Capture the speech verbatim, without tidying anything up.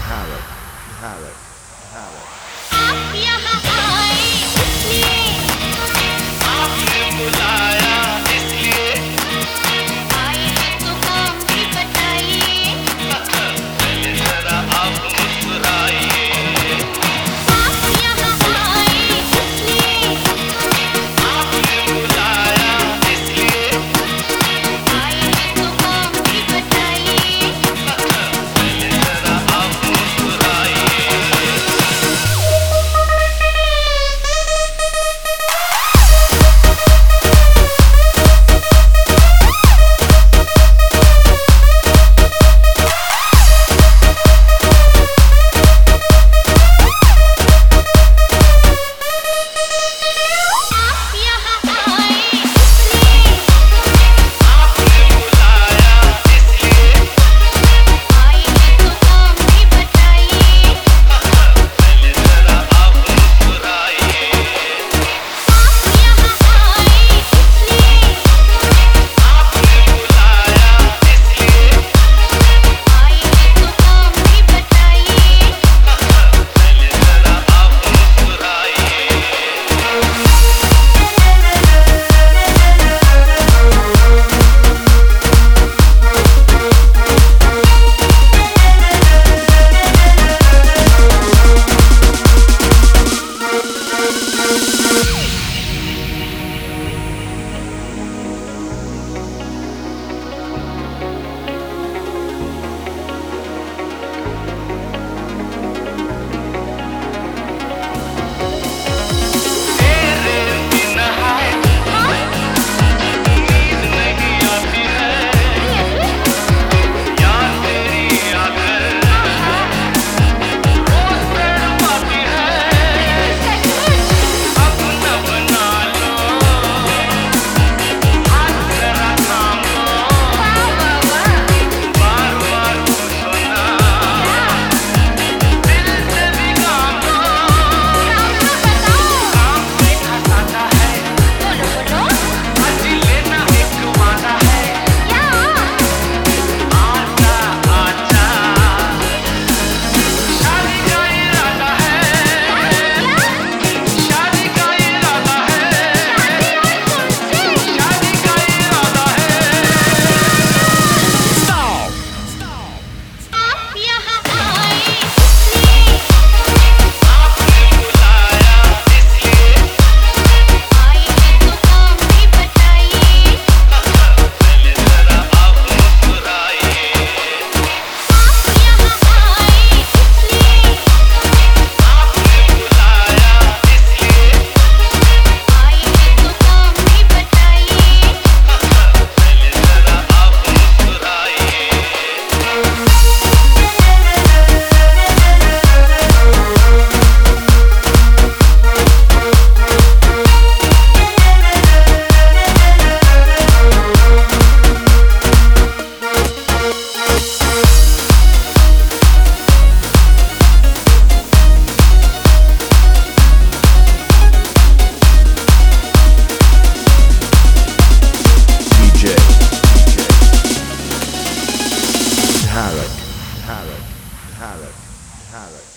Tarek, Tarek, Tarek. आप यहाँ आए इसलिए आपने बुलाया इसलिए आए हैं तो काम भी बताइए पहले जरा आप मुस्कुराइए आप यहाँ आए इसलिए आपने बुलाया इसलिए आए हैं तो काम भी बताइए पहले जरा आप मुस्कुराइए आप यहाँ आए इसलिए आपने बुलाया इसलिए आए हैं तो काम भी बताइए पहले जरा आप मुस्कुराइए आप यहाँ आए इसलिए आपने बुलाया इसलिए आए हैं तो काम भी बताइए पहले जरा आप मुस्कुराइए तेरे बिना नींद नहीं आती है यार तेरी आकर रोज तड़पाती है अब न बना लो हाथ जरा थाम लो बार बार पूछो ना दिल से भी काम लो काम से खसाता है बोलो बोलो आज लेना एक वादा है आजा आजा शादी का इरादा है शादी का इरादा है शादी का इरादा है आप यहाँ आए इसलिए आपने बुलाया इसलिए आए हैं तो काम भी बताइए पहले जरा आप मुस्कुराइए आप यहाँ आए इसलिए आपने बुलाया इसलिए आए हैं तो काम भी बताइए पहले जरा आप मुस्कुराइए D J, Tarek, Tarek, Tarek, Tarek.